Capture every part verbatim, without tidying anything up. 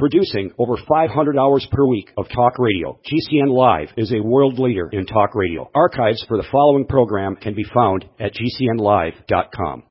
Producing over five hundred hours per week of talk radio, G C N Live is a world leader in talk radio. Archives for the following program can be found at G C N live dot com.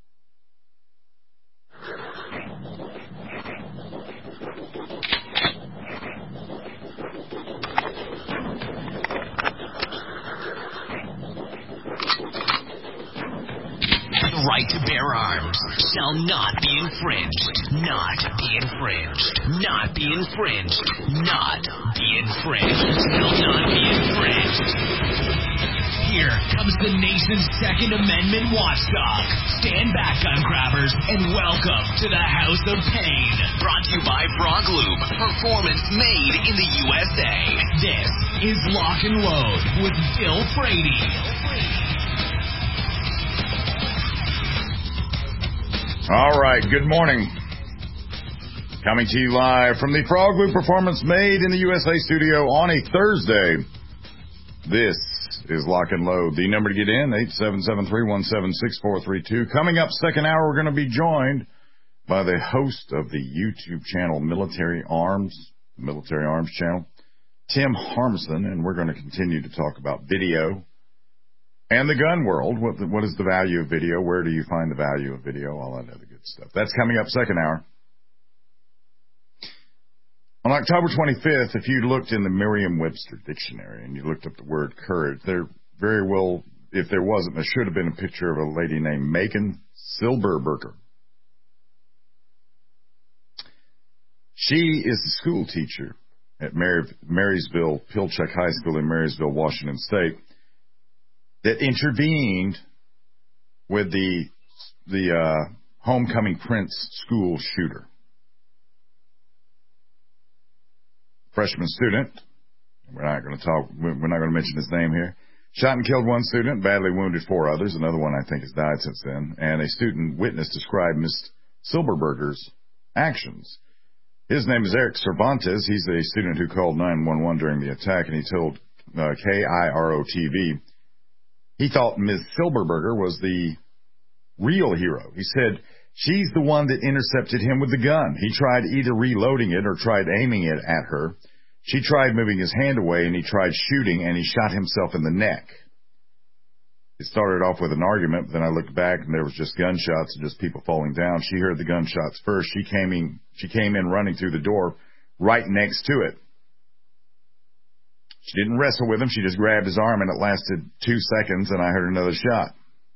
The right to bear arms shall not be infringed. Not be infringed. Not be infringed. Not be infringed. Shall not be infringed. Here comes the nation's Second Amendment watchdog. Stand back, gun grabbers, and welcome to the House of Pain. Brought to you by Frog Lube. Performance made in the U S A. This is Lock and Load with Bill Frady. All right, good morning. Coming to you live from the Frog Lube Performance Made in the U S A studio on a Thursday. This is Lock and Load. The number to get in, eight seven seven, three one seven, six four three two. Coming up second hour, we're going to be joined by the host of the YouTube channel Military Arms, Military Arms channel, Tim Harmison, and we're going to continue to talk about video and the gun world. What, the, what is the value of video? Where do you find the value of video? All that other good stuff. That's coming up second hour. On October twenty-fifth, if you looked in the Merriam-Webster dictionary and you looked up the word courage, there very well, if there wasn't, there should have been a picture of a lady named Megan Silberberger. She is a school teacher at Mary, Marysville Pilchuck High School in Marysville, Washington State, that intervened with the the uh, Homecoming Prince school shooter. Freshman student, we're not going to talk, we're not going to mention his name here, shot and killed one student, badly wounded four others. Another one I think has died since then. And a student witness described Miss Silberberger's actions. His name is Eric Cervantes. He's a student who called nine one one during the attack, and he told uh, K I R O T V he thought Miz Silberberger was the real hero. He said, she's the one that intercepted him with the gun. He tried either reloading it or tried aiming it at her. She tried moving his hand away, and he tried shooting, and he shot himself in the neck. It started off with an argument, but then I looked back, and there was just gunshots and just people falling down. She heard the gunshots first. She came in, she came in running through the door right next to it. She didn't wrestle with him. She just grabbed his arm, and it lasted two seconds, and I heard another shot.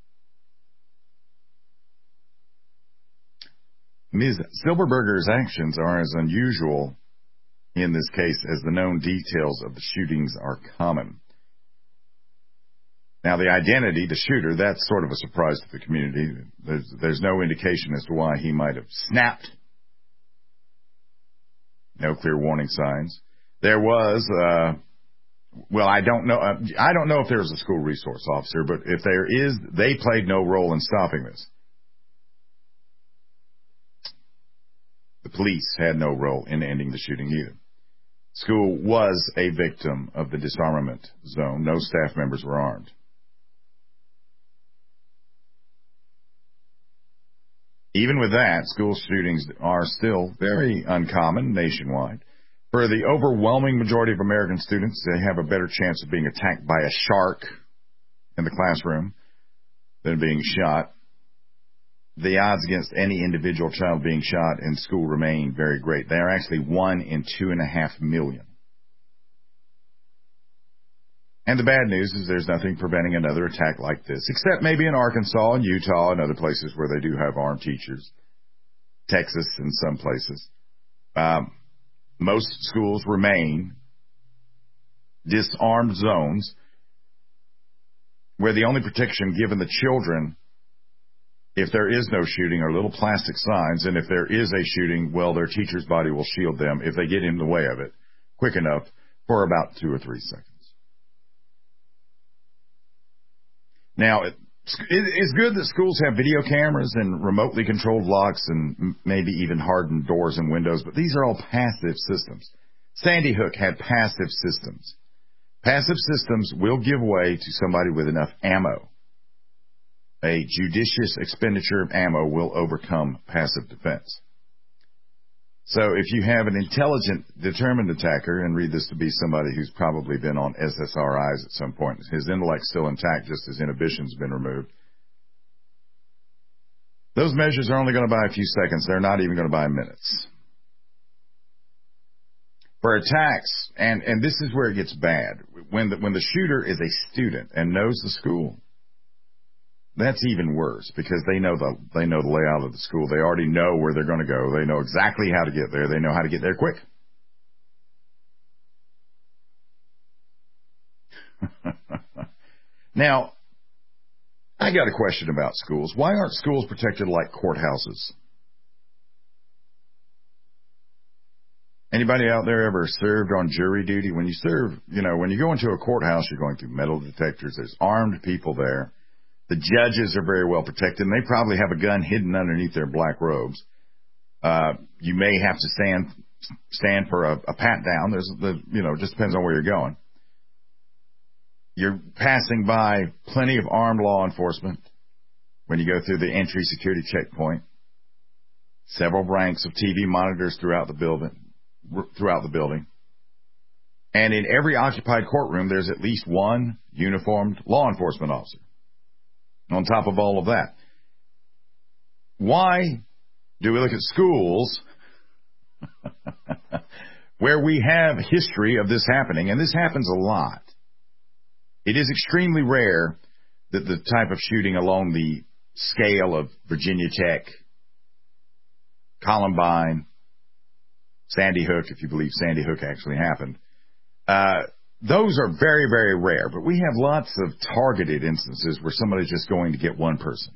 Miz Silberberger's actions are as unusual in this case as the known details of the shootings are common. Now, the identity, the shooter, that's sort of a surprise to the community. There's, there's no indication as to why he might have snapped. No clear warning signs. There was... Uh, Well, I don't know. Uh, I don't know if there's a school resource officer, but if there is, they played no role in stopping this. The police had no role in ending the shooting either. School was a victim of the disarmament zone. No staff members were armed. Even with that, school shootings are still very uncommon nationwide. For the overwhelming majority of American students, they have a better chance of being attacked by a shark in the classroom than being shot. The odds against any individual child being shot in school remain very great. They are actually one in two and a half million. And the bad news is there's nothing preventing another attack like this, except maybe in Arkansas and Utah and other places where they do have armed teachers. Texas in some places. Um, Most schools remain disarmed zones where the only protection given the children, if there is no shooting, are little plastic signs, and if there is a shooting, well, their teacher's body will shield them if they get in the way of it quick enough for about two or three seconds. Now, it, it's good that schools have video cameras and remotely controlled locks and maybe even hardened doors and windows, but these are all passive systems. Sandy Hook had passive systems. Passive systems will give way to somebody with enough ammo. A judicious expenditure of ammo will overcome passive defense. So if you have an intelligent, determined attacker, and read this to be somebody who's probably been on S S R Is at some point, his intellect's still intact, just his inhibition's been removed. Those measures are only going to buy a few seconds. They're not even going to buy minutes. For attacks, and, and this is where it gets bad, when the, when the shooter is a student and knows the school, that's even worse because they know the they know the layout of the school. They already know where they're going to go. They know exactly how to get there. They know how to get there quick. Now, I got a question about schools. Why aren't schools protected like courthouses? Anybody out there ever served on jury duty? When you serve, you know, when you go into a courthouse, you're going through metal detectors. There's armed people there. The judges are very well protected, and they probably have a gun hidden underneath their black robes. Uh, you may have to stand stand for a, a pat down. There's the, you know, just depends on where you're going. You're passing by plenty of armed law enforcement when you go through the entry security checkpoint. Several ranks of T V monitors throughout the building. Throughout the building, and in every occupied courtroom, there's at least one uniformed law enforcement officer. On top of all of that, why do we look at schools where we have history of this happening? And this happens a lot. It is extremely rare that the type of shooting along the scale of Virginia Tech, Columbine, Sandy Hook, if you believe Sandy Hook actually happened, uh, those are very, very rare. But we have lots of targeted instances where somebody's just going to get one person.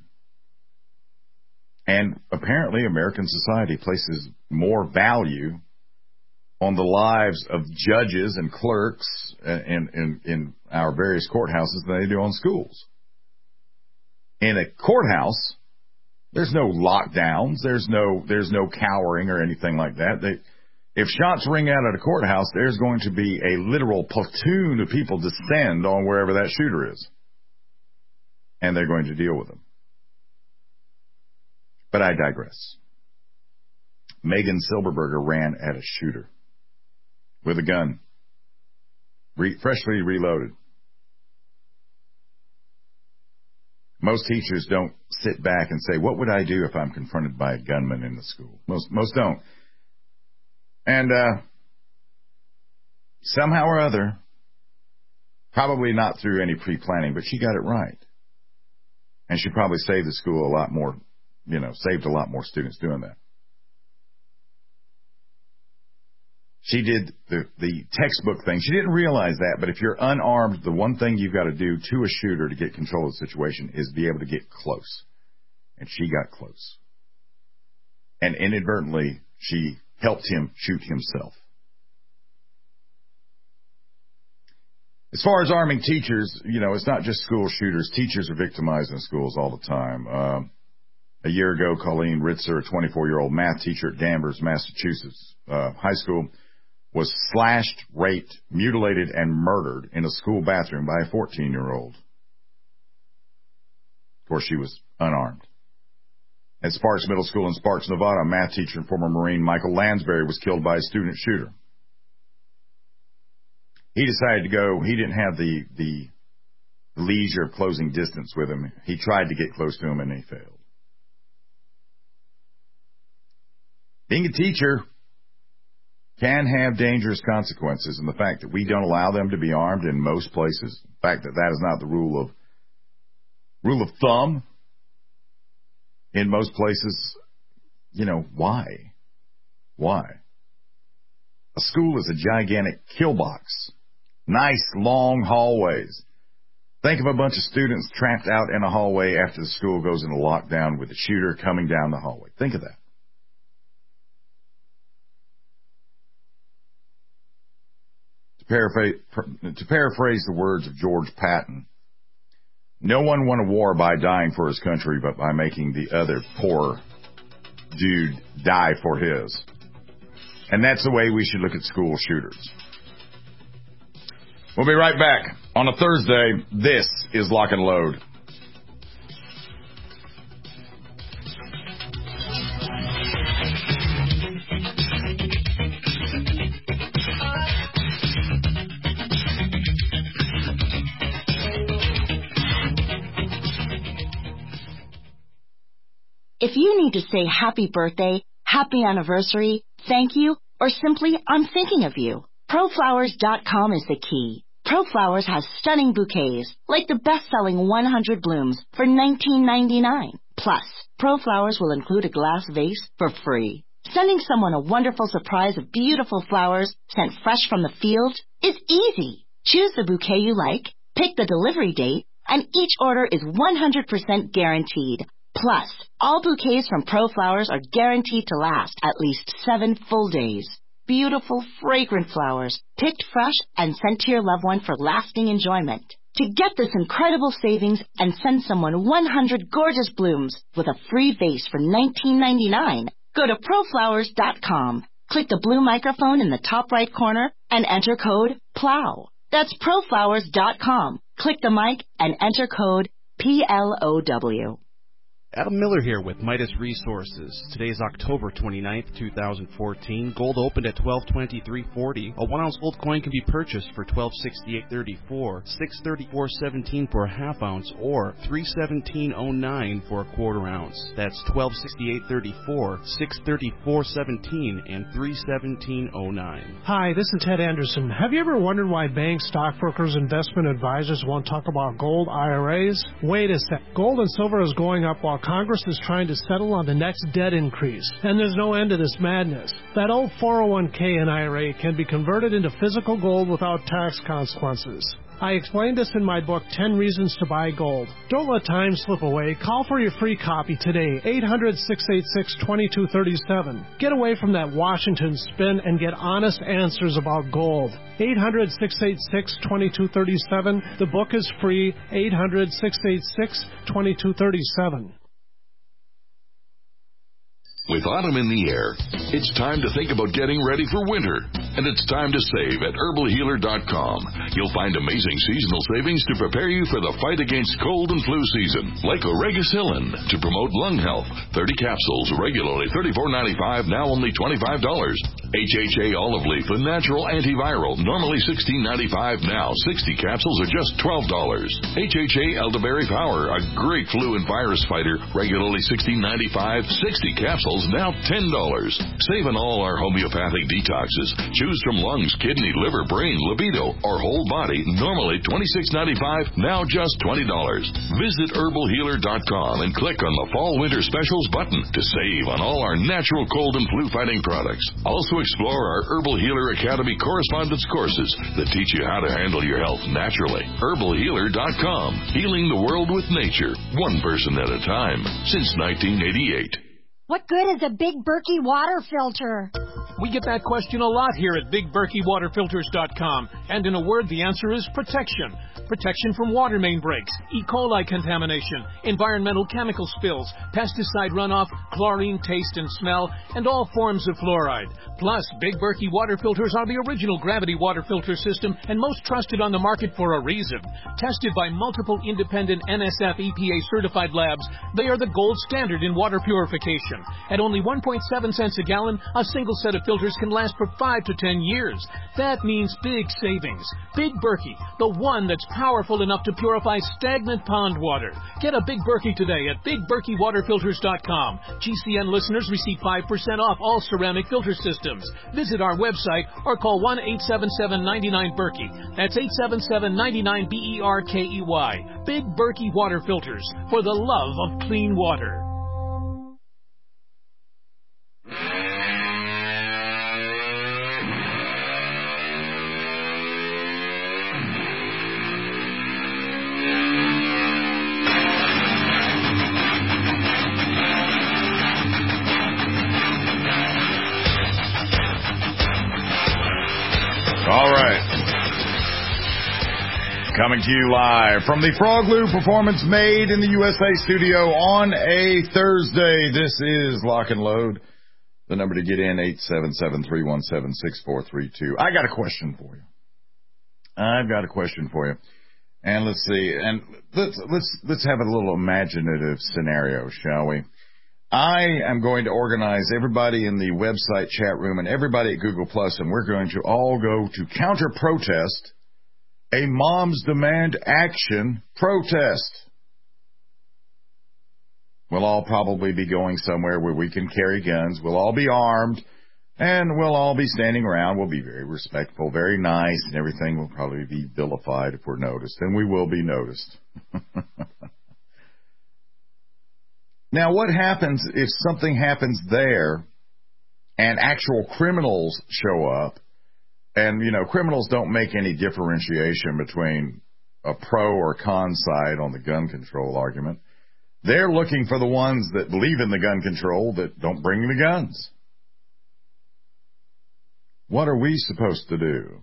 And apparently American society places more value on the lives of judges and clerks in, in, in our various courthouses than they do on schools. In a courthouse, there's no lockdowns. There's no, there's no cowering or anything like that. They, If shots ring out at a courthouse, there's going to be a literal platoon of people descend on wherever that shooter is. And they're going to deal with them. But I digress. Megan Silberberger ran at a shooter with a gun, re- freshly reloaded. Most teachers don't sit back and say, what would I do if I'm confronted by a gunman in the school? Most, most don't. And uh, somehow or other, probably not through any pre-planning, but she got it right. And she probably saved the school a lot more, you know, saved a lot more students doing that. She did the, the textbook thing. She didn't realize that, but if you're unarmed, the one thing you've got to do to a shooter to get control of the situation is be able to get close. And she got close. And inadvertently, she helped him shoot himself. As far as arming teachers, you know, it's not just school shooters. Teachers are victimized in schools all the time. Uh, a year ago, Colleen Ritzer, a twenty-four-year-old math teacher at Danvers, Massachusetts uh, high school, was slashed, raped, mutilated, and murdered in a school bathroom by a fourteen-year-old. Of course, she was unarmed. At Sparks Middle School in Sparks, Nevada, a math teacher and former Marine Michael Lansbury was killed by a student shooter. He decided to go. He didn't have the, the leisure of closing distance with him. He tried to get close to him, and he failed. Being a teacher can have dangerous consequences, and the fact that we don't allow them to be armed in most places, the fact that that is not the rule of rule of thumb in most places, you know, why? Why? A school is a gigantic kill box. Nice, long hallways. Think of a bunch of students trapped out in a hallway after the school goes into lockdown with the shooter coming down the hallway. Think of that. To paraphrase, to paraphrase the words of George Patton, no one won a war by dying for his country, but by making the other poor dude die for his. And that's the way we should look at school shooters. We'll be right back. On a Thursday, this is Lock and Load. If you need to say happy birthday, happy anniversary, thank you, or simply I'm thinking of you, pro flowers dot com is the key. ProFlowers has stunning bouquets, like the best-selling one hundred blooms for nineteen ninety-nine. Plus, ProFlowers will include a glass vase for free. Sending someone a wonderful surprise of beautiful flowers sent fresh from the field is easy. Choose the bouquet you like, pick the delivery date, and each order is one hundred percent guaranteed. Plus, all bouquets from ProFlowers are guaranteed to last at least seven full days. Beautiful, fragrant flowers, picked fresh and sent to your loved one for lasting enjoyment. To get this incredible savings and send someone one hundred gorgeous blooms with a free vase for nineteen ninety-nine, go to pro flowers dot com. Click the blue microphone in the top right corner and enter code PLOW. That's pro flowers dot com. Click the mic and enter code P L O W. Adam Miller here with Midas Resources. Today is October twenty-ninth, two thousand fourteen. Gold opened at twelve twenty-three forty. A one ounce gold coin can be purchased for twelve sixty-eight thirty-four, six thirty-four seventeen for a half ounce, or three seventeen oh nine for a quarter ounce. That's twelve sixty-eight thirty-four, six thirty-four seventeen, and three seventeen oh nine. Hi, this is Ted Anderson. Have you ever wondered why banks, stockbrokers, investment advisors won't talk about gold I R As? Wait a sec. Gold and silver is going up while Congress is trying to settle on the next debt increase, and there's no end to this madness. That old four oh one k and I R A can be converted into physical gold without tax consequences. I explained this in my book, ten reasons to Buy Gold. Don't let time slip away. Call for your free copy today, eight hundred, six eight six, two two three seven. Get away from that Washington spin and get honest answers about gold. eight hundred, six eight six, two two three seven. The book is free, eight hundred, six eight six, two two three seven. With autumn in the air, it's time to think about getting ready for winter. And it's time to save at herbal healer dot com. You'll find amazing seasonal savings to prepare you for the fight against cold and flu season. Like Oregacillin to promote lung health. thirty capsules, regularly thirty-four ninety-five, now only twenty-five dollars. H H A olive leaf, a natural antiviral, normally sixteen ninety-five, now sixty capsules are just twelve dollars. H H A elderberry power, a great flu and virus fighter, regularly sixteen ninety-five, sixty capsules, now ten dollars. Save on all our homeopathic detoxes. Choose from lungs, kidney, liver, brain, libido, or whole body, normally twenty-six ninety-five, now just twenty dollars. Visit herbal healer dot com and click on the Fall Winter Specials button to save on all our natural cold and flu fighting products. Also explore our Herbal Healer Academy correspondence courses that teach you how to handle your health naturally. herbal healer dot com. Healing the world with nature, one person at a time, since nineteen eighty-eight. What good is a Big Berkey water filter? We get that question a lot here at big berkey water filters dot com. And in a word, the answer is protection. Protection from water main breaks, E. coli contamination, environmental chemical spills, pesticide runoff, chlorine taste and smell, and all forms of fluoride. Plus, Big Berkey water filters are the original gravity water filter system and most trusted on the market for a reason. Tested by multiple independent N S F E P A certified labs, they are the gold standard in water purification. At only one point seven cents a gallon, a single set of filters can last for five to ten years. That means big savings. Big Berkey, the one that's powerful enough to purify stagnant pond water. Get a Big Berkey today at big berkey water filters dot com. G C N listeners receive five percent off all ceramic filter systems. Visit our website or call one eight seven seven, nine nine, Berkey. That's eight seven seven, nine nine, B E R K E Y. Big Berkey Water Filters, for the love of clean water. All right. Coming to you live from the Frog Lou Performance Made in the U S A studio on a Thursday. This is Lock and Load. The number to get in, eight seven seven, three one seven, six four three two. I got a question for you. I've got a question for you. And let's see. And let's let's let's have a little imaginative scenario, shall we? I am going to organize everybody in the website chat room and everybody at Google Plus, and we're going to all go to counter-protest a Moms Demand Action protest. We'll all probably be going somewhere where we can carry guns. We'll all be armed, and we'll all be standing around. We'll be very respectful, very nice, and everything will probably be vilified if we're noticed, and we will be noticed. Now, what happens if something happens there and actual criminals show up? And, you know, criminals don't make any differentiation between a pro or con side on the gun control argument. They're looking for the ones that believe in the gun control that don't bring the guns. What are we supposed to do?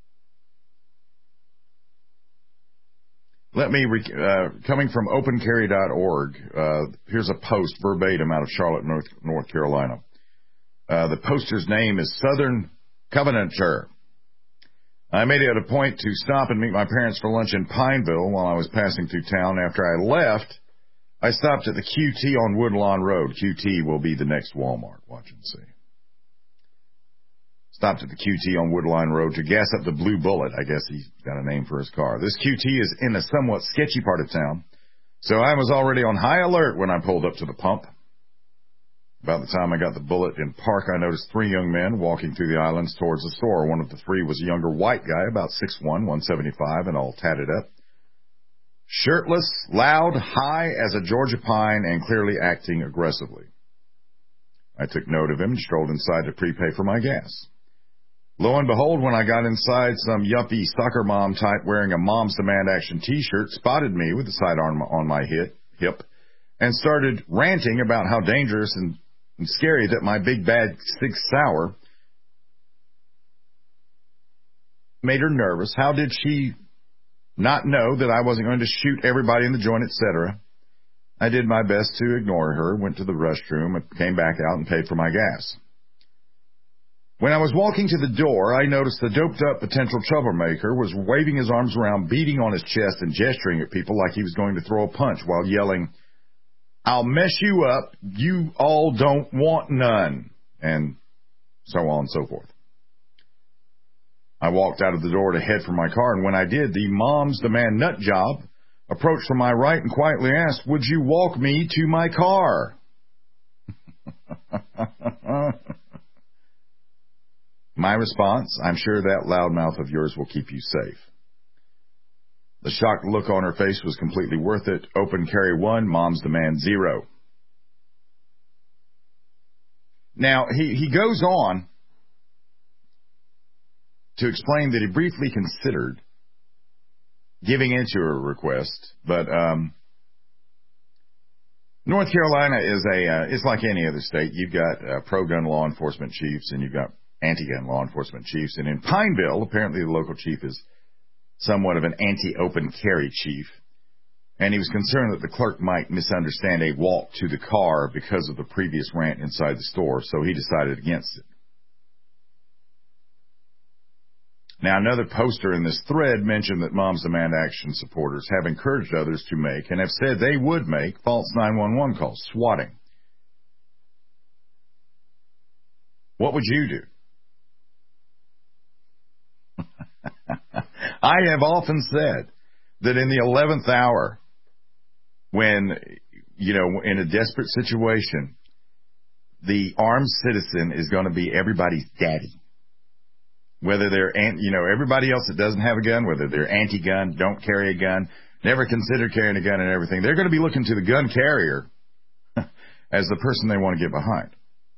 Let me, uh, coming from open carry dot org, uh, here's a post verbatim out of Charlotte, North, North Carolina. Uh, the poster's name is Southern Covenanter. I made it a point to stop and meet my parents for lunch in Pineville while I was passing through town. After I left, I stopped at the Q T on Woodlawn Road. Q T will be the next Walmart. Watch and see. Stopped at the Q T on Woodlawn Road to gas up the Blue Bullet. I guess he's got a name for his car. This Q T is in a somewhat sketchy part of town, so I was already on high alert when I pulled up to the pump. About the time I got the Bullet in park, I noticed three young men walking through the islands towards the store. One of the three was a younger white guy, about six one, one seventy-five, and all tatted up. Shirtless, loud, high as a Georgia pine, and clearly acting aggressively. I took note of him and strolled inside to prepay for my gas. Lo and behold, when I got inside, some yuppie soccer mom type wearing a Mom's Demand Action t-shirt spotted me with the sidearm on my hip, hip and started ranting about how dangerous and, and scary that my big bad Sig Sauer made her nervous. How did she not know that I wasn't going to shoot everybody in the joint, et cetera? I did my best to ignore her, went to the restroom, and came back out and paid for my gas. When I was walking to the door, I noticed the doped-up potential troublemaker was waving his arms around, beating on his chest and gesturing at people like he was going to throw a punch while yelling, "I'll mess you up, you all don't want none," and so on and so forth. I walked out of the door to head for my car, and when I did, the Mom's Demand nut job approached from my right and quietly asked, "Would you walk me to my car?" My response, "I'm sure that loudmouth of yours will keep you safe." The shocked look on her face was completely worth it. Open carry one, Mom's Demand zero. Now, he, he goes on to explain that he briefly considered giving into her request, but um, North Carolina is a uh, it's like any other state. You've got uh, pro-gun law enforcement chiefs, and you've got anti-gun law enforcement chiefs. And in Pineville, apparently the local chief is somewhat of an anti-open carry chief. And he was concerned that the clerk might misunderstand a walk to the car because of the previous rant inside the store, so he decided against it. Now, another poster in this thread mentioned that Mom's Demand Action supporters have encouraged others to make and have said they would make false nine one one calls, swatting. What would you do? I have often said that in the eleventh hour, when, you know, in a desperate situation, the armed citizen is going to be everybody's daddy. Whether they're, you know, everybody else that doesn't have a gun, whether they're anti-gun, don't carry a gun, never consider carrying a gun and everything, they're going to be looking to the gun carrier as the person they want to get behind.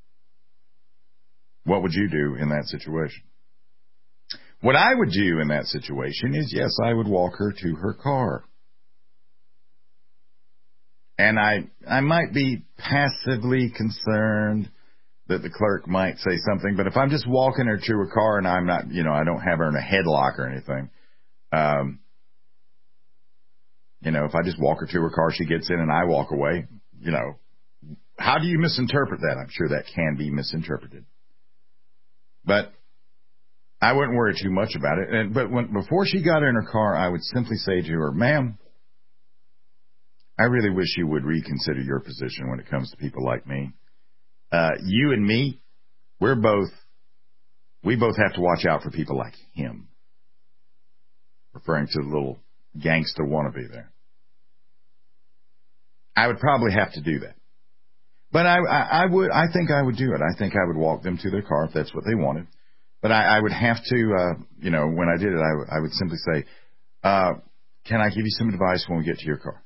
What would you do in that situation? What I would do in that situation is, yes, I would walk her to her car. And I I might be passively concerned that the clerk might say something, but if I'm just walking her to her car and I'm not, you know, I don't have her in a headlock or anything, um, you know, if I just walk her to her car, she gets in and I walk away, you know, how do you misinterpret that? I'm sure that can be misinterpreted. But I wouldn't worry too much about it. And, but when, before she got in her car, I would simply say to her, "Ma'am, I really wish you would reconsider your position when it comes to people like me. Uh, you and me, we're both, we both have to watch out for people like him." Referring to the little gangster wannabe there. I would probably have to do that. But I, I, I would, I think I would do it. I think I would walk them to their car if that's what they wanted. But I, I would have to, uh, you know, when I did it, I, w- I would simply say, uh, can I give you some advice when we get to your car?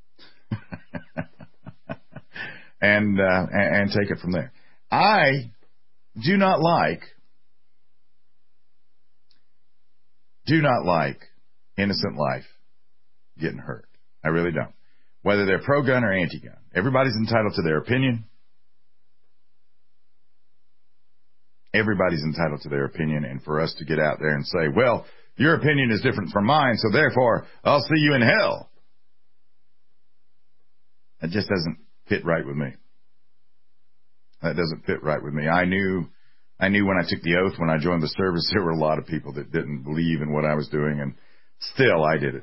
and, uh, and, and take it from there. I do not like, do not like innocent life getting hurt. I really don't. Whether they're pro-gun or anti-gun. Everybody's entitled to their opinion. Everybody's entitled to their opinion, and for us to get out there and say, well, your opinion is different from mine, so therefore I'll see you in hell. That just doesn't fit right with me. That doesn't fit right with me. I knew, I knew when I took the oath, when I joined the service, there were a lot of people that didn't believe in what I was doing, and still I did it.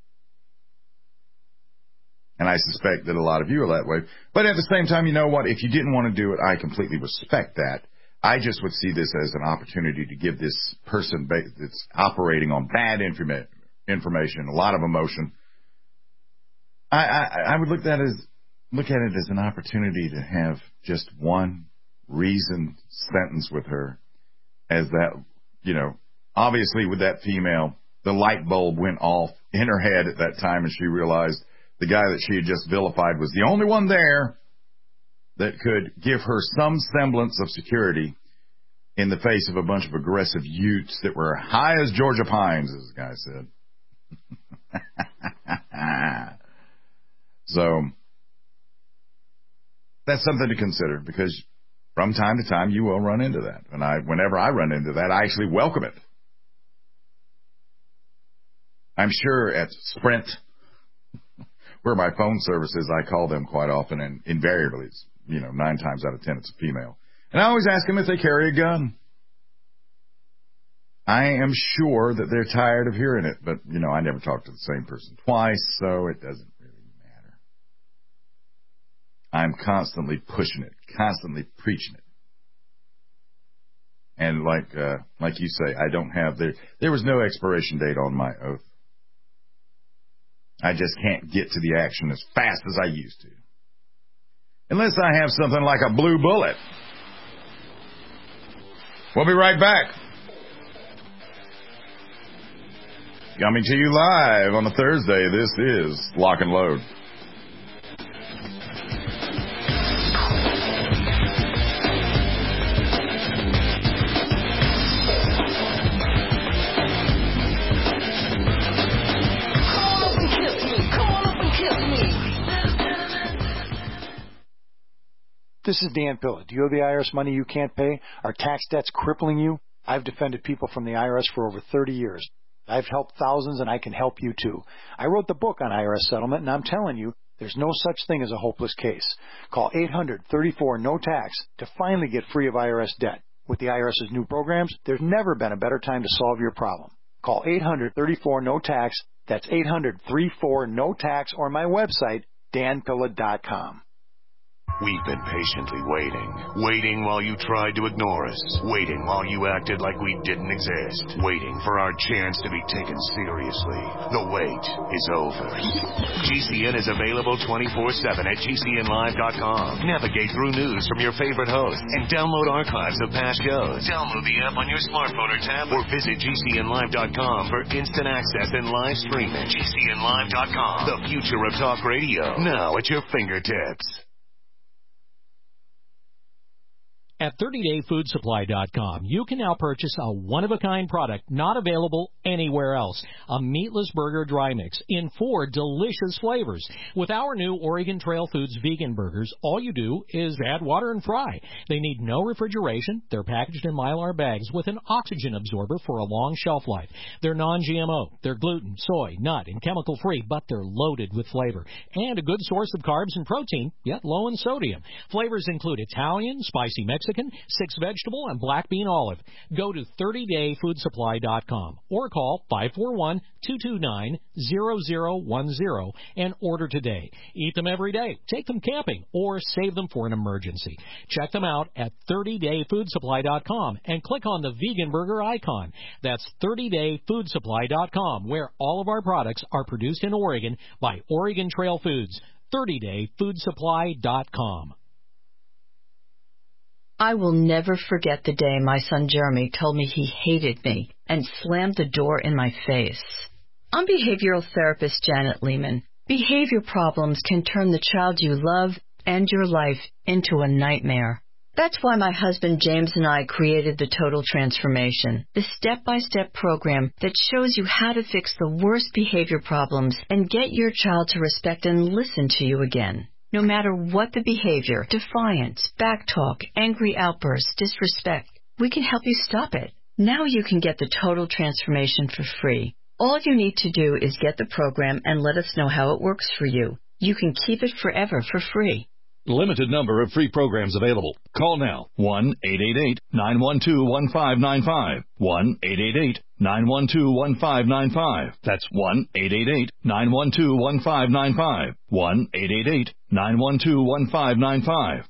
And I suspect that a lot of you are that way. But at the same time, you know what? If you didn't want to do it, I completely respect that. I just would see this as an opportunity to give this person that's operating on bad informa- information, a lot of emotion. I, I, I would look at it as look at it as an opportunity to have just one reasoned sentence with her, as that, you know, obviously with that female, the light bulb went off in her head at that time, and she realized the guy that she had just vilified was the only one there that could give her some semblance of security in the face of a bunch of aggressive Utes that were high as Georgia pines, as the guy said. So that's something to consider, because from time to time you will run into that. And I, whenever I run into that, I actually welcome it. I'm sure at Sprint, where my phone service is, I call them quite often, and invariably, it's, you know, nine times out of ten, it's a female. And I always ask them if they carry a gun. I am sure that they're tired of hearing it, but, you know, I never talk to the same person twice, so it doesn't really matter. I'm constantly pushing it, constantly preaching it. And like, uh, like you say, I don't have, there, there was no expiration date on my oath. I just can't get to the action as fast as I used to. Unless I have something like a blue bullet. We'll be right back. Coming to you live on a Thursday, this is Lock and Load. This is Dan Pilla. Do you owe the I R S money you can't pay? Are tax debts crippling you? I've defended people from the I R S for over thirty years. I've helped thousands, and I can help you too. I wrote the book on I R S settlement, and I'm telling you, there's no such thing as a hopeless case. Call eight hundred, thirty-four, no tax to finally get free of I R S debt. With the IRS's new programs, there's never been a better time to solve your problem. Call eight hundred, thirty-four, no tax. That's eight hundred, thirty-four, no tax, or my website, dan pilla dot com. We've been patiently waiting. Waiting while you tried to ignore us. Waiting while you acted like we didn't exist. Waiting for our chance to be taken seriously. The wait is over. G C N is available twenty-four seven at G C N live dot com. Navigate through news from your favorite hosts and download archives of past shows. Download the app on your smartphone or tablet, or visit G C N live dot com for instant access and live streaming. G C N live dot com. The future of talk radio. Now at your fingertips. At thirty day food supply dot com, you can now purchase a one-of-a-kind product not available anywhere else. A meatless burger dry mix in four delicious flavors. With our new Oregon Trail Foods vegan burgers, all you do is add water and fry. They need no refrigeration. They're packaged in Mylar bags with an oxygen absorber for a long shelf life. They're non G M O. They're gluten, soy, nut, and chemical-free, but they're loaded with flavor. And a good source of carbs and protein, yet low in sodium. Flavors include Italian, spicy Mexican, six vegetable, and black bean olive. Go to thirty day food supply dot com or call five four one, two two nine, zero zero one zero and order today. Eat them every day, take them camping, or save them for an emergency. Check them out at thirty day food supply dot com and click on the vegan burger icon. That's thirty day food supply dot com, where all of our products are produced in Oregon by Oregon Trail Foods. thirty day food supply dot com. I will never forget the day my son Jeremy told me he hated me and slammed the door in my face. I'm behavioral therapist Janet Lehman. Behavior problems can turn the child you love and your life into a nightmare. That's why my husband James and I created the Total Transformation, the step-by-step program that shows you how to fix the worst behavior problems and get your child to respect and listen to you again. No matter what the behavior, defiance, backtalk, angry outbursts, disrespect, we can help you stop it. Now you can get the Total Transformation for free. All you need to do is get the program and let us know how it works for you. You can keep it forever for free. Limited number of free programs available. Call now. one eight eight eight, nine one two, one five nine five. one eight eight eight, nine one two, one five nine five. That's one eight eight eight, nine one two, one five nine five. one eight eight eight, nine one two, one five nine five.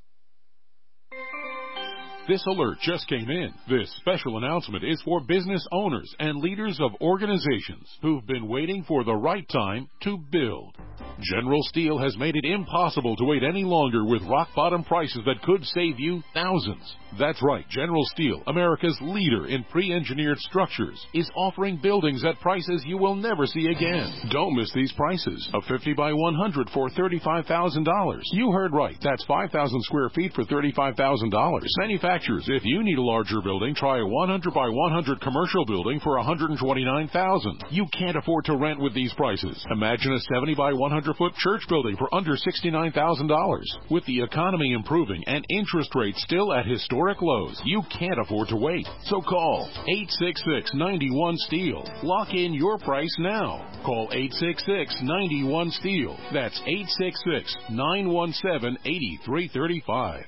This alert just came in. This special announcement is for business owners and leaders of organizations who've been waiting for the right time to build. General Steel has made it impossible to wait any longer with rock-bottom prices that could save you thousands. That's right, General Steel, America's leader in pre-engineered structures, is offering buildings at prices you will never see again. Don't miss these prices. A fifty by one hundred for thirty-five thousand dollars. You heard right. That's five thousand square feet for thirty-five thousand dollars. Manufacturers, if you need a larger building, try a one hundred by one hundred commercial building for one hundred twenty-nine thousand dollars. You can't afford to rent with these prices. Imagine a seventy by one hundred foot church building for under sixty-nine thousand dollars. With the economy improving and interest rates still at historic lows, you can't afford to wait. So call eight six six, nine one, STEEL. Lock in your price now. Call eight six six, nine one, STEEL. That's eight six six, nine one seven, eight three three five.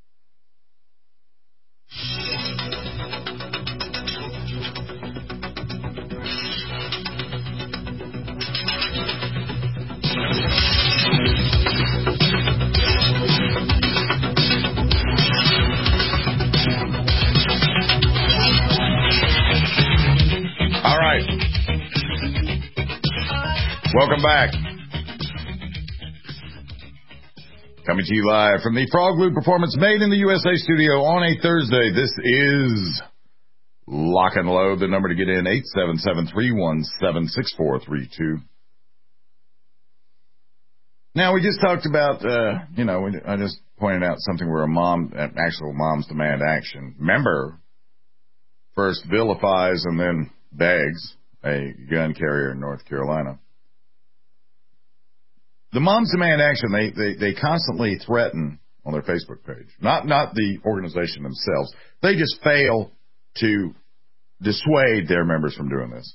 All right. Welcome back. Coming to you live from the Frog Loop Performance Made in the U S A studio on a Thursday. This is Lock and Load. The number to get in, eight seven seven, three one seven, six four three two. Now, we just talked about, uh, you know, I just pointed out something where a mom, actual moms demand action. Member first vilifies and then begs a gun carrier in North Carolina. The Moms Demand Action, they, they, they constantly threaten on their Facebook page. Not, not the organization themselves. They just fail to dissuade their members from doing this.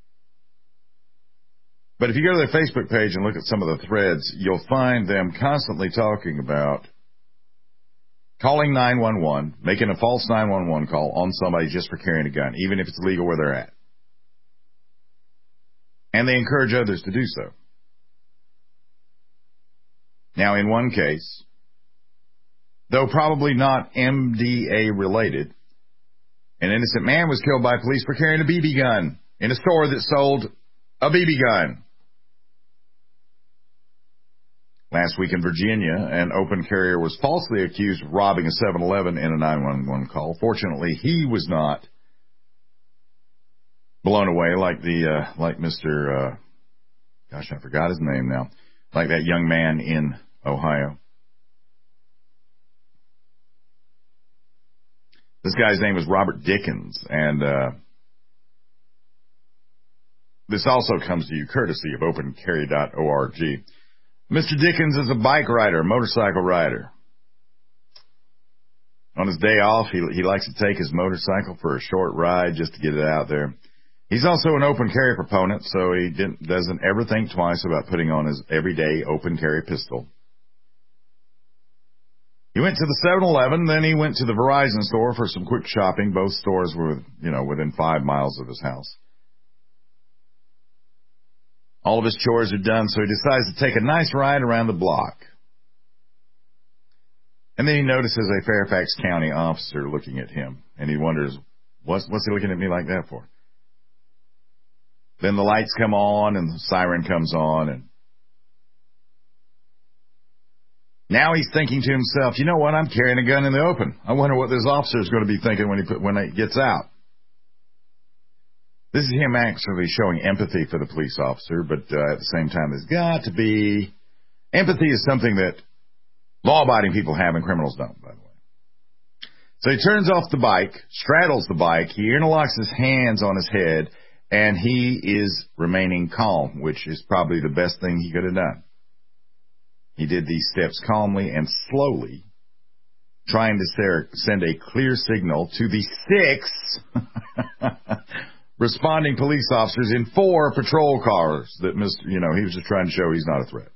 But if you go to their Facebook page and look at some of the threads, you'll find them constantly talking about calling nine one one, making a false nine one one call on somebody just for carrying a gun, even if it's legal where they're at. And they encourage others to do so. Now, in one case, though probably not M D A related, an innocent man was killed by police for carrying a B B gun in a store that sold a B B gun. Last week in Virginia, an open carrier was falsely accused of robbing a seven eleven in a nine one one call. Fortunately, he was not blown away like the uh, like Mister Uh, gosh, I forgot his name now. Like that young man in Ohio. This guy's name was Robert Dickens, and uh, this also comes to you courtesy of open carry dot org. Mister Dickens is a bike rider, motorcycle rider. On his day off, he, he likes to take his motorcycle for a short ride just to get it out there. He's also an open carry proponent, so he didn't, doesn't ever think twice about putting on his everyday open carry pistol. He went to the seven eleven, then he went to the Verizon store for some quick shopping. Both stores were, you know, within five miles of his house. All of his chores are done, so he decides to take a nice ride around the block. And then he notices a Fairfax County officer looking at him, and he wonders, what's, what's he looking at me like that for? Then the lights come on, and the siren comes on, and Now he's thinking to himself, you know what, I'm carrying a gun in the open. I wonder what this officer is going to be thinking when he put, when he gets out. This is him actually showing empathy for the police officer, but uh, at the same time, there's got to be... Empathy is something that law-abiding people have and criminals don't, by the way. So he turns off the bike, straddles the bike, he interlocks his hands on his head, and he is remaining calm, which is probably the best thing he could have done. He did these steps calmly and slowly, trying to send a clear signal to the six responding police officers in four patrol cars that, Mister you know, he was just trying to show he's not a threat.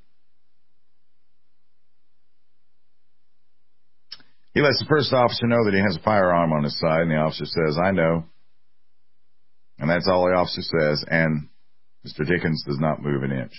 He lets the first officer know that he has a firearm on his side, and the officer says, I know. And that's all the officer says, and Mister Dickens does not move an inch.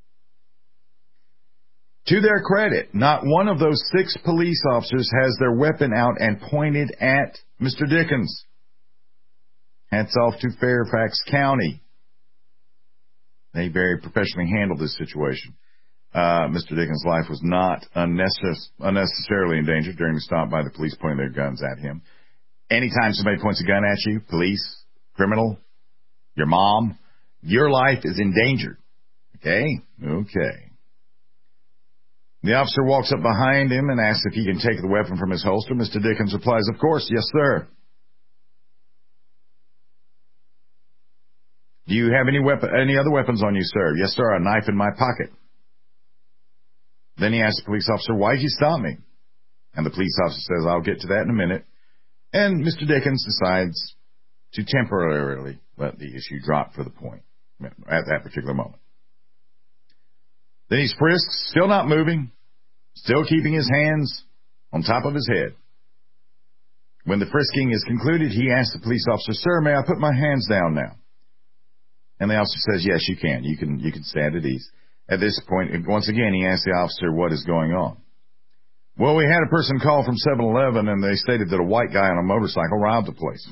To their credit, not one of those six police officers has their weapon out and pointed at Mister Dickens. Hats off to Fairfax County. They very professionally handled this situation. Uh, Mister Dickens' life was not unnecess- unnecessarily endangered during the stop by the police pointing their guns at him. Anytime somebody points a gun at you, police, criminal, your mom, your life is endangered. Okay? Okay. The officer walks up behind him and asks if he can take the weapon from his holster. Mister Dickens replies, of course, yes, sir. Do you have any weapon, any other weapons on you, sir? Yes, sir, a knife in my pocket. Then he asks the police officer, why did you stop me? And the police officer says, I'll get to that in a minute. And Mister Dickens decides to temporarily let the issue drop for the point at that particular moment. Then he's frisked, still not moving, still keeping his hands on top of his head. When the frisking is concluded, he asks the police officer, sir, may I put my hands down now? And the officer says, yes, you can. You can, you can stand at ease. At this point, once again, he asks the officer what is going on. Well, we had a person call from seven eleven, and they stated that a white guy on a motorcycle robbed the place.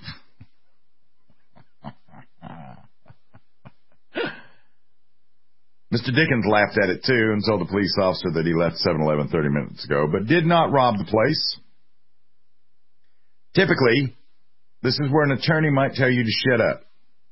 Mister Dickens laughed at it, too, and told the police officer that he left seven eleven thirty minutes ago, but did not rob the place. Typically, this is where an attorney might tell you to shut up.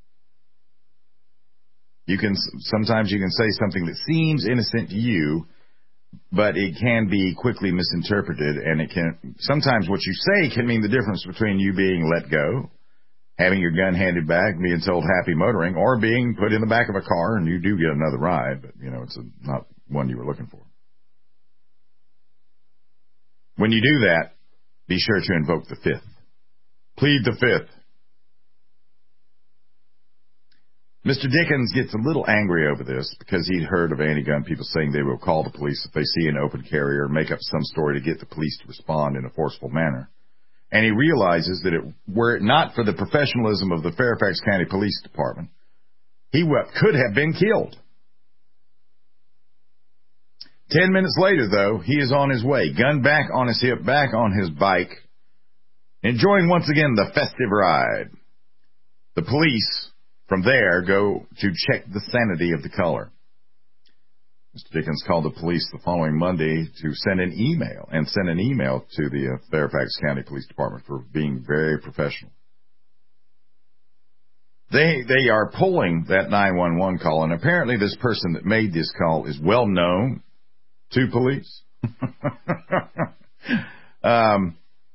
You can, sometimes you can say something that seems innocent to you, but it can be quickly misinterpreted, and it can, sometimes what you say can mean the difference between you being let go, having your gun handed back, being told happy motoring, or being put in the back of a car and you do get another ride, but, you know, it's a, not one you were looking for. When you do that, be sure to invoke the fifth. Plead the fifth. Mister Dickens gets a little angry over this because he'd heard of anti-gun people saying they will call the police if they see an open carry or make up some story to get the police to respond in a forceful manner. And he realizes that it, were it not for the professionalism of the Fairfax County Police Department, he could have been killed. Ten minutes later, though, he is on his way, gun back on his hip, back on his bike, enjoying once again the festive ride. The police, from there, go to check the sanity of the caller. Mister Dickens called the police the following Monday to send an email, and send an email to the uh, Fairfax County Police Department for being very professional. They they are pulling that nine one one call, and apparently this person that made this call is well known to police. um,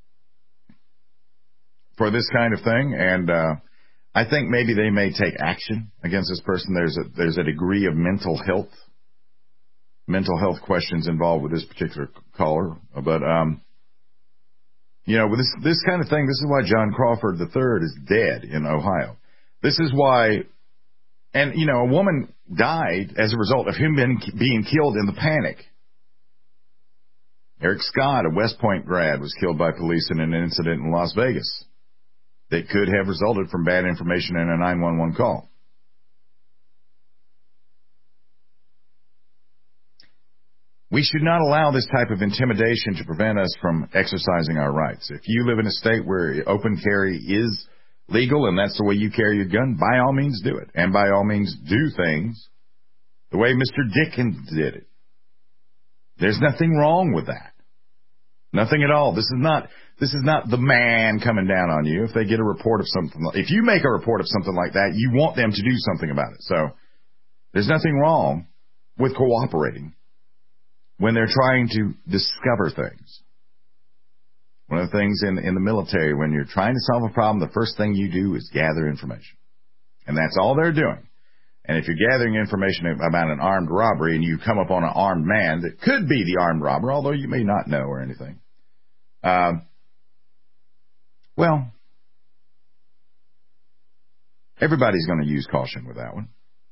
for this kind of thing, and uh, I think maybe they may take action against this person. There's a there's a degree of mental health, mental health questions involved with this particular caller. But um, you know, with this this kind of thing, this is why John Crawford the third is dead in Ohio. This is why, and you know, a woman died as a result of him being being killed in the panic. Eric Scott, a West Point grad, was killed by police in an incident in Las Vegas that could have resulted from bad information in a nine one one call. We should not allow this type of intimidation to prevent us from exercising our rights. If you live in a state where open carry is legal and that's the way you carry your gun, by all means do it. And by all means do things the way Mister Dickens did it. There's nothing wrong with that. Nothing at all. This is not this is not the man coming down on you. If they get a report of something, if you make a report of something like that, you want them to do something about it. So there's nothing wrong with cooperating when they're trying to discover things. One of the things in, in the military, when you're trying to solve a problem, the first thing you do is gather information. And that's all they're doing. And if you're gathering information about an armed robbery and you come up on an armed man that could be the armed robber, although you may not know or anything, um, well, everybody's going to use caution with that one.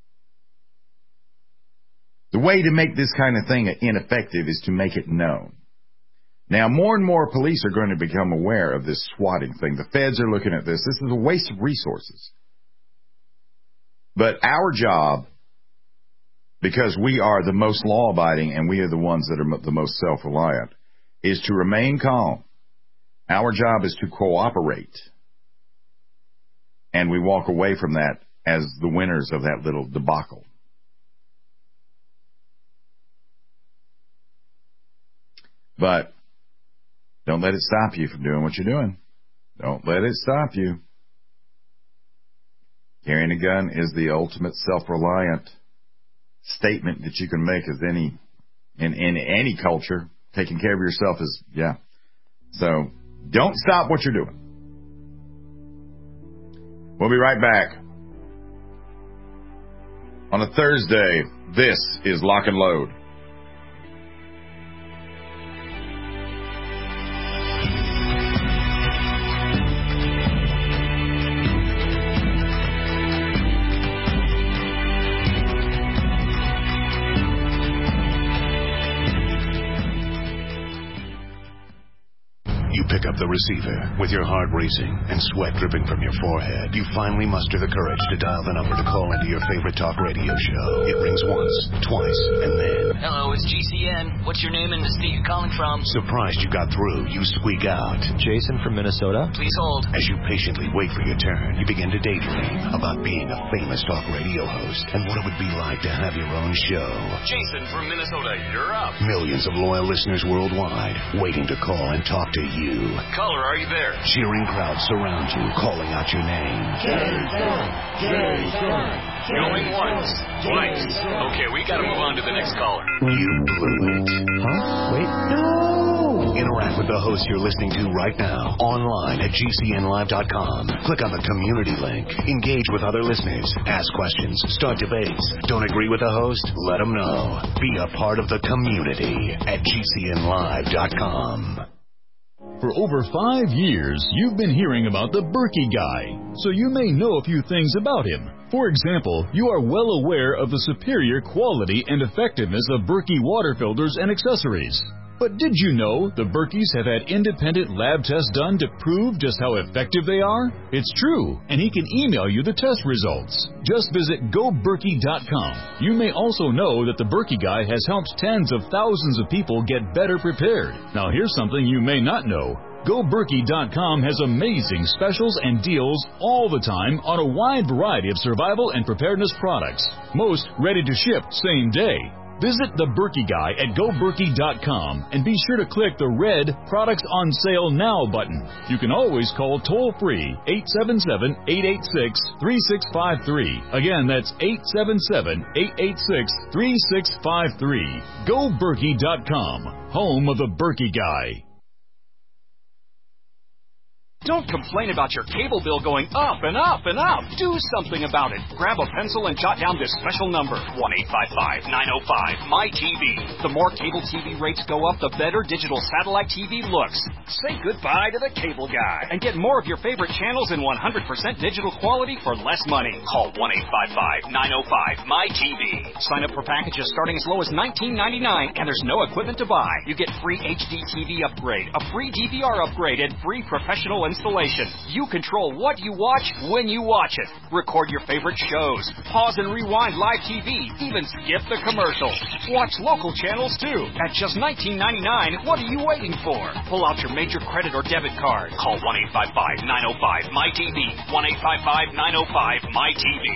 The way to make this kind of thing ineffective is to make it known. Now, more and more police are going to become aware of this swatting thing. The feds are looking at this. This is a waste of resources. But our job, because we are the most law-abiding and we are the ones that are the most self-reliant, is to remain calm. Our job is to cooperate. And we walk away from that as the winners of that little debacle. But don't let it stop you from doing what you're doing. Don't let it stop you. Carrying a gun is the ultimate self-reliant statement that you can make as any in, in any culture. Taking care of yourself is, yeah. So don't stop what you're doing. We'll be right back. On a Thursday, this is Lock and Load. Pick up the receiver. With your heart racing and sweat dripping from your forehead, you finally muster the courage to dial the number to call into your favorite talk radio show. It rings once, twice, and then... Hello, it's G C N. What's your name and the state you're calling from? Surprised you got through, you squeak out. Jason from Minnesota. Please hold. As you patiently wait for your turn, you begin to daydream about being a famous talk radio host and what it would be like to have your own show. Jason from Minnesota, you're up. Millions of loyal listeners worldwide waiting to call and talk to you. Caller, are you there? Cheering crowds surround you, calling out your name. Jason! Jason! Going once, twice. Okay, we gotta move on to the next caller. You blew it. Huh? Wait, no! Interact with the host you're listening to right now, online at G C N live dot com. Click on the community link. Engage with other listeners. Ask questions. Start debates. Don't agree with the host? Let them know. Be a part of the community at G C N live dot com. For over five years, you've been hearing about the Berkey Guy, so you may know a few things about him. For example, you are well aware of the superior quality and effectiveness of Berkey water filters and accessories. But did you know the Berkeys have had independent lab tests done to prove just how effective they are? It's true, and he can email you the test results. Just visit go berkey dot com. You may also know that the Berkey Guy has helped tens of thousands of people get better prepared. Now here's something you may not know. go berkey dot com has amazing specials and deals all the time on a wide variety of survival and preparedness products. Most ready to ship same day. Visit the Berkey Guy at go berkey dot com and be sure to click the red Products on Sale Now button. You can always call toll-free eight seven seven, eight eight six, three six five three. Again, that's eight seven seven, eight eight six, three six five three. go berkey dot com, home of the Berkey Guy. Don't complain about your cable bill going up and up and up. Do something about it. Grab a pencil and jot down this special number, one eight five five, nine oh five, M Y T V. The more cable T V rates go up, the better digital satellite T V looks. Say goodbye to the cable guy and get more of your favorite channels in one hundred percent digital quality for less money. Call one eight five five, nine oh five, M Y T V. Sign up for packages starting as low as nineteen ninety-nine, and there's no equipment to buy. You get free H D T V upgrade, a free D V R upgrade, and free professional installation. You control what you watch when you watch it. Record your favorite shows. Pause and rewind live T V. Even skip the commercials. Watch local channels too. At just nineteen ninety-nine, what are you waiting for? Pull out your major credit or debit card. Call one eight five five, nine oh five, M Y T V. one eight five five, nine oh five, M Y T V.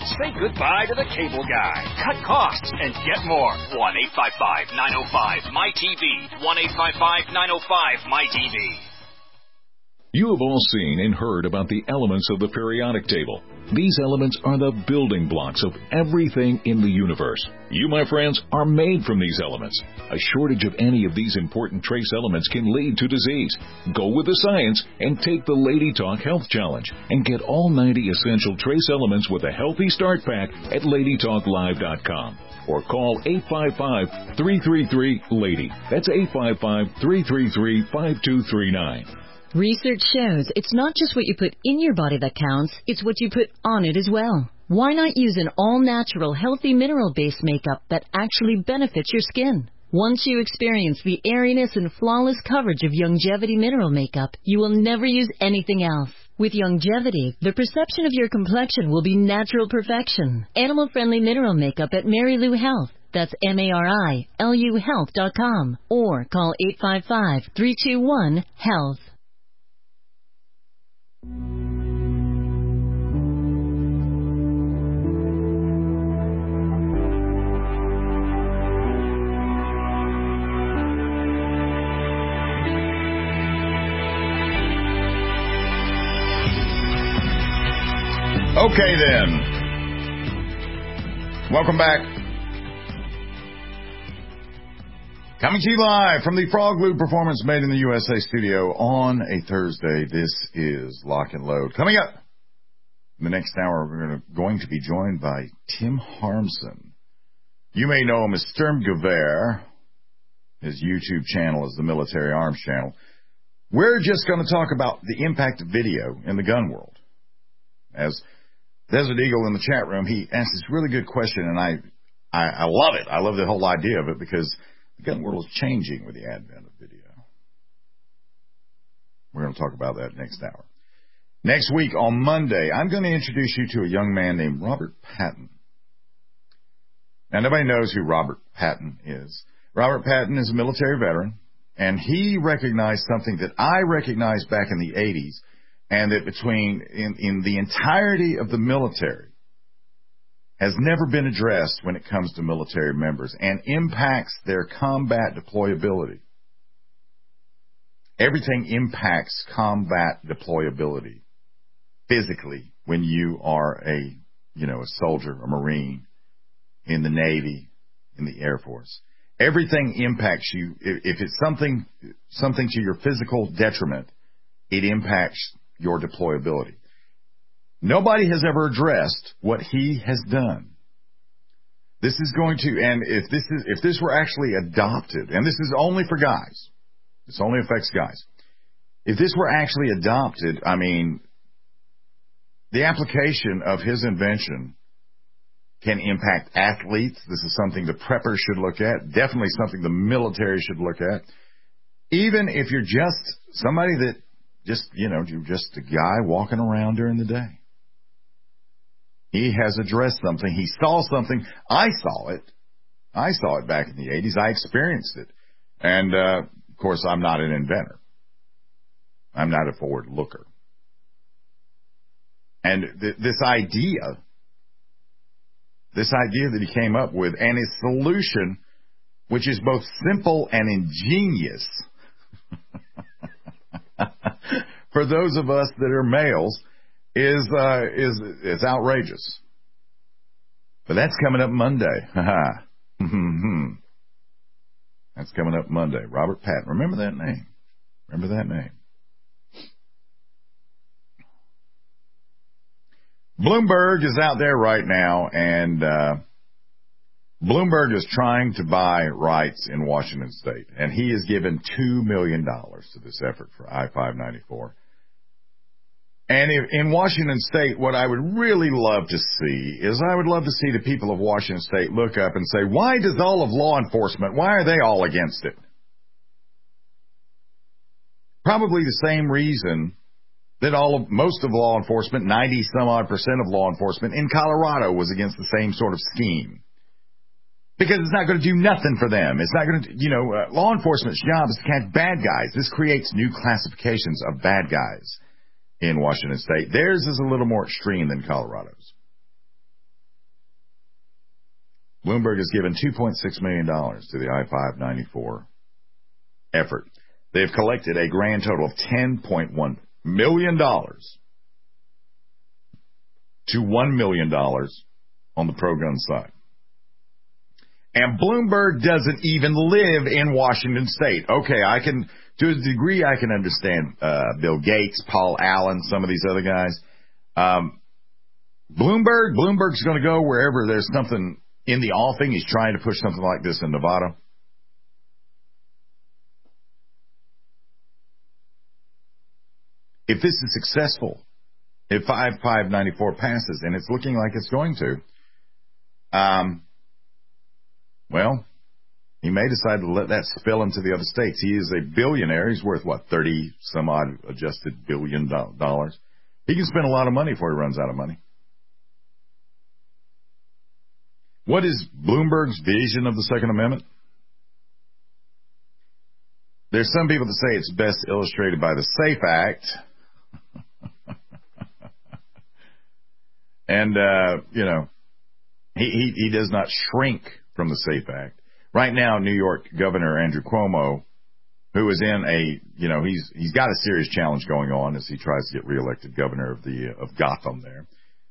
Say goodbye to the cable guy. Cut costs and get more. one eight five five, nine oh five, M Y T V. one eight five five, nine oh five, M Y T V. You have all seen and heard about the elements of the periodic table. These elements are the building blocks of everything in the universe. You, my friends, are made from these elements. A shortage of any of these important trace elements can lead to disease. Go with the science and take the Lady Talk Health Challenge and get all ninety essential trace elements with a healthy start pack at lady talk live dot com. Or call eight five five, three three three, LADY. That's eight five five, three three three, five two three nine. Research shows it's not just what you put in your body that counts, it's what you put on it as well. Why not use an all-natural, healthy mineral-based makeup that actually benefits your skin? Once you experience the airiness and flawless coverage of Youngevity mineral makeup, you will never use anything else. With Youngevity, the perception of your complexion will be natural perfection. Animal-friendly mineral makeup at Mary Lou Health. That's M A R I L U health dot com. Or call eight five five, three two one, HEALTH. Okay, then. Welcome back. Coming to you live from the Frog Loop Performance Made in the U S A studio on a Thursday. This is Lock and Load. Coming up in the next hour, we're gonna, going to be joined by Tim Harmson. You may know him as Sturmgewehr. His YouTube channel is the Military Arms Channel. We're just going to talk about the impact of video in the gun world. As Desert Eagle in the chat room, he asked this really good question, and I, I, I love it. I love the whole idea of it because the gun world is changing with the advent of video. We're going to talk about that next hour. Next week, on Monday, I'm going to introduce you to a young man named Robert Patton. Now, nobody knows who Robert Patton is. Robert Patton is a military veteran, and he recognized something that I recognized back in the eighties, and that between in, in the entirety of the military has never been addressed when it comes to military members and impacts their combat deployability. Everything impacts combat deployability physically when you are a, you know, a soldier, a Marine, in the Navy, in the Air Force. Everything impacts you. If it's something, something to your physical detriment, it impacts your deployability. Nobody has ever addressed what he has done. This is going to, and if this is, if this were actually adopted, and this is only for guys, this only affects guys. If this were actually adopted, I mean, the application of his invention can impact athletes. This is something the preppers should look at. Definitely something the military should look at. Even if you're just somebody that just, you know, you're just a guy walking around during the day. He has addressed something. He saw something. I saw it. I saw it back in the eighties. I experienced it. And, uh, of course, I'm not an inventor. I'm not a forward looker. And th- this idea, this idea that he came up with and his solution, which is both simple and ingenious, for those of us that are males, is uh, is it's outrageous. But that's coming up Monday. That's coming up Monday. Robert Patton. Remember that name. Remember that name. Bloomberg is out there right now, and uh, Bloomberg is trying to buy rights in Washington State, and he has given two million dollars to this effort for I five ninety-four. And if, in Washington State, what I would really love to see is I would love to see the people of Washington State look up and say, why does all of law enforcement, why are they all against it? Probably the same reason that all of, most of law enforcement, ninety some odd percent of law enforcement in Colorado was against the same sort of scheme. Because it's not going to do nothing for them. It's not going to, you know, uh, law enforcement's job is to catch bad guys. This creates new classifications of bad guys in Washington State. Theirs is a little more extreme than Colorado's. Bloomberg has given two point six million dollars to the I five ninety-four effort. They have collected a grand total of ten point one million dollars to one million dollars on the pro-gun side. And Bloomberg doesn't even live in Washington State. Okay, I can, to a degree, I can understand uh, Bill Gates, Paul Allen, some of these other guys. Um, Bloomberg, Bloomberg's going to go wherever there's something in the offing. He's trying to push something like this in Nevada. If this is successful, if five five ninety-four passes, and it's looking like it's going to, um, well, he may decide to let that spill into the other states. He is a billionaire. He's worth, what, thirty some odd adjusted billion dollars. He can spend a lot of money before he runs out of money. What is Bloomberg's vision of the Second Amendment? There's some people that say it's best illustrated by the SAFE Act. And, uh, you know, he, he, he does not shrink from the SAFE Act. Right now, New York Governor Andrew Cuomo, who is in a, you know, he's he's got a serious challenge going on as he tries to get reelected governor of the of Gotham there.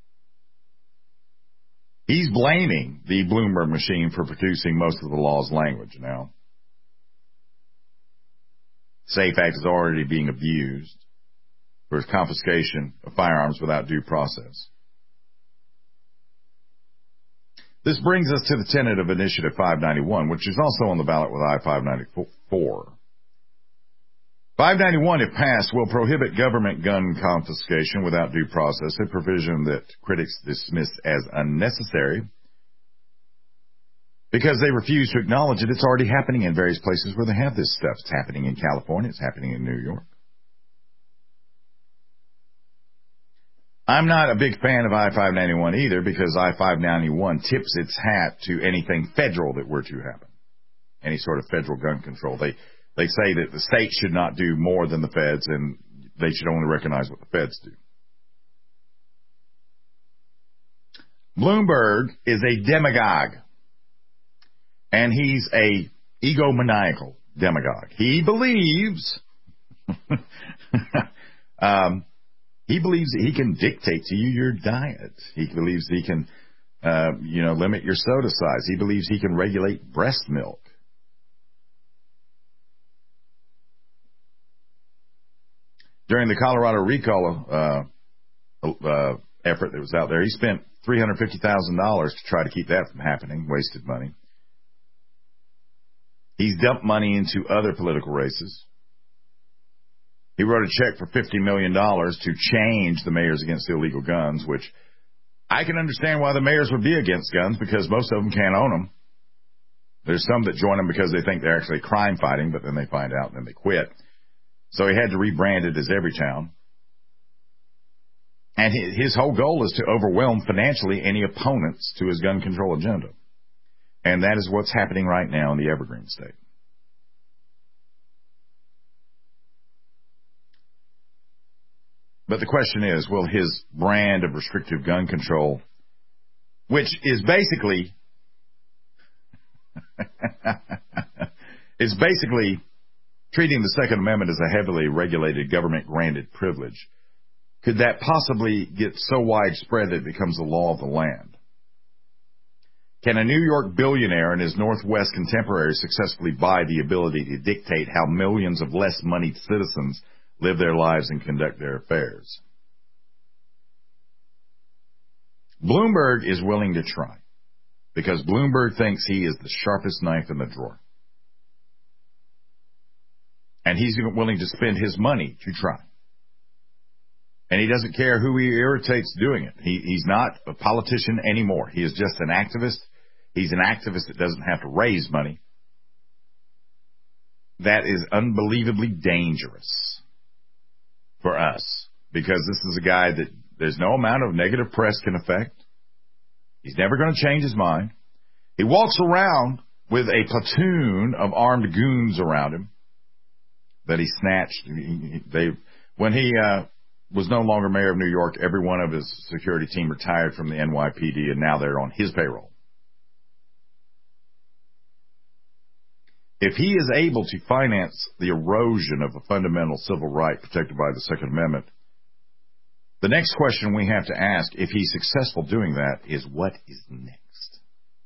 He's blaming the Bloomberg machine for producing most of the law's language now. SAFE Act is already being abused for its confiscation of firearms without due process. This brings us to the tenet of Initiative five ninety-one, which is also on the ballot with I five ninety-four. five ninety-one, if passed, will prohibit government gun confiscation without due process, a provision that critics dismiss as unnecessary because they refuse to acknowledge that it's already happening in various places where they have this stuff. It's happening in California. It's happening in New York. I'm not a big fan of I five ninety-one either because I five ninety-one tips its hat to anything federal that were to happen, any sort of federal gun control. They they say that the states should not do more than the feds and they should only recognize what the feds do. Bloomberg is a demagogue, and he's a egomaniacal demagogue. He believes um He believes that he can dictate to you your diet. He believes he can, uh, you know, limit your soda size. He believes he can regulate breast milk. During the Colorado recall uh, uh, effort that was out there, he spent three hundred fifty thousand dollars to try to keep that from happening, wasted money. He's dumped money into other political races. He wrote a check for fifty million dollars to change the mayors against illegal guns, which I can understand why the mayors would be against guns because most of them can't own them. There's some that join them because they think they're actually crime fighting, but then they find out and then they quit. So he had to rebrand it as Everytown. And his whole goal is to overwhelm financially any opponents to his gun control agenda. And that is what's happening right now in the Evergreen State. But the question is, will his brand of restrictive gun control, which is basically, is basically treating the Second Amendment as a heavily regulated government-granted privilege, could that possibly get so widespread that it becomes the law of the land? Can a New York billionaire and his Northwest contemporaries successfully buy the ability to dictate how millions of less-moneyed citizens live their lives and conduct their affairs? Bloomberg is willing to try because Bloomberg thinks he is the sharpest knife in the drawer. And he's willing to spend his money to try. And he doesn't care who he irritates doing it. He, he's not a politician anymore. He is just an activist. He's an activist that doesn't have to raise money. That is unbelievably dangerous for us, because this is a guy that there's no amount of negative press can affect. He's never going to change his mind. He walks around with a platoon of armed goons around him that he snatched. They, when he uh, was no longer mayor of New York, every one of his security team retired from the N Y P D, and now they're on his payroll. if he is able to finance the erosion of a fundamental civil right protected by the Second Amendment, the next question we have to ask, if he's successful doing that, is what is next?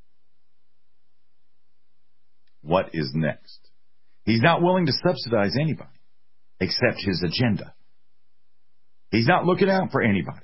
What is next? He's not willing to subsidize anybody except his agenda. He's not looking out for anybody.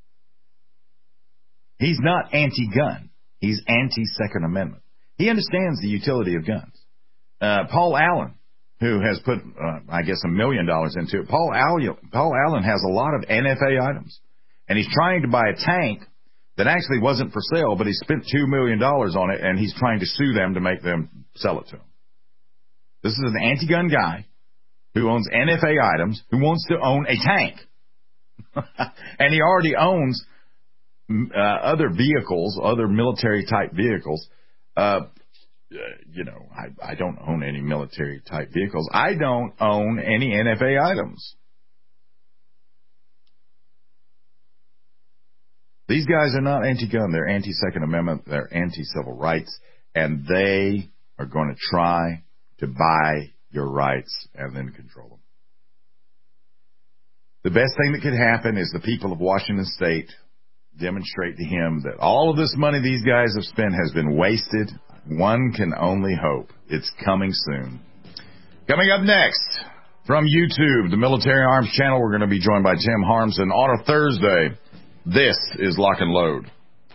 He's not anti-gun. He's anti-Second Amendment. He understands the utility of guns. Uh, Paul Allen, who has put, uh, I guess, a million dollars into it, Paul Allen, Paul Allen has a lot of N F A items. And he's trying to buy a tank that actually wasn't for sale, but he spent two million dollars on it, and he's trying to sue them to make them sell it to him. This is an anti-gun guy who owns N F A items, who wants to own a tank. And he already owns uh, other vehicles, other military-type vehicles. Uh, you know, I, I don't own any military-type vehicles. I don't own any N F A items. These guys are not anti-gun. They're anti-Second Amendment. They're anti-civil rights. And they are going to try to buy your rights and then control them. The best thing that could happen is the people of Washington State demonstrate to him that all of this money these guys have spent has been wasted. One can only hope. It's coming soon. Coming up next, from YouTube, the Military Arms Channel, we're going to be joined by Tim Harmson on a Thursday. This is Lock and Load.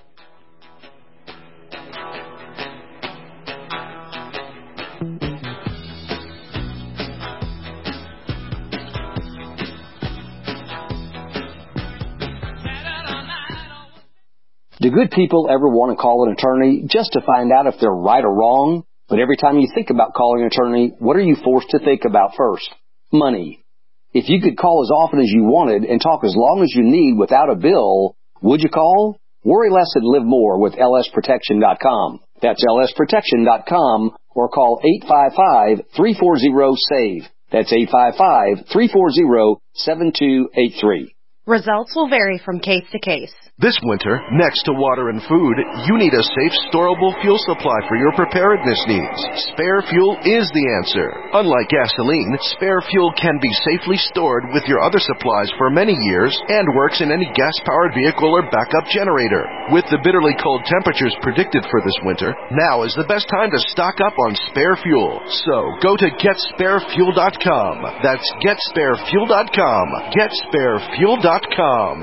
Do good people ever want to call an attorney just to find out if they're right or wrong? But every time you think about calling an attorney, what are you forced to think about first? Money. If you could call as often as you wanted and talk as long as you need without a bill, would you call? Worry less and live more with L S protection dot com. That's L S protection dot com or call eight five five, three four zero, S A V E. That's eight five five, three four zero, seven two eight three. Results will vary from case to case. This winter, next to water and food, you need a safe, storable fuel supply for your preparedness needs. Spare fuel is the answer. Unlike gasoline, spare fuel can be safely stored with your other supplies for many years and works in any gas-powered vehicle or backup generator. With the bitterly cold temperatures predicted for this winter, now is the best time to stock up on spare fuel. So, go to get spare fuel dot com. That's get spare fuel dot com. get spare fuel dot com.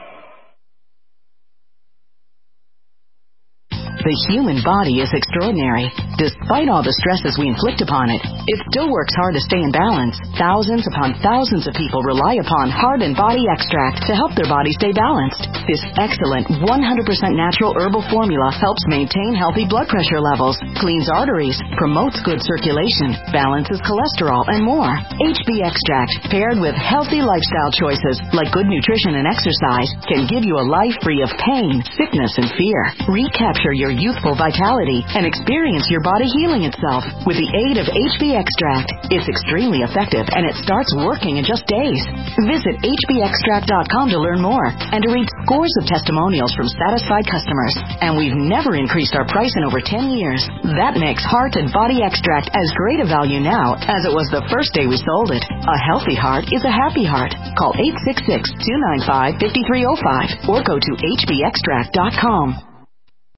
The human body is extraordinary. Despite all the stresses we inflict upon it, it still works hard to stay in balance. Thousands upon thousands of people rely upon Heart and Body Extract to help their body stay balanced. This excellent one hundred percent natural herbal formula helps maintain healthy blood pressure levels, cleans arteries, promotes good circulation, balances cholesterol, and more. H B Extract, paired with healthy lifestyle choices like good nutrition and exercise, can give you a life free of pain, sickness, and fear. Recapture your youthful vitality and experience your body healing itself with the aid of H B Extract. It's extremely effective and it starts working in just days. Visit H B extract dot com to learn more and to read scores of testimonials from satisfied customers. And we've never increased our price in over ten years. That makes Heart and Body Extract as great a value now as it was the first day we sold it. A healthy heart is a happy heart. Call eight six six, two nine five, five three zero five or go to H B extract dot com.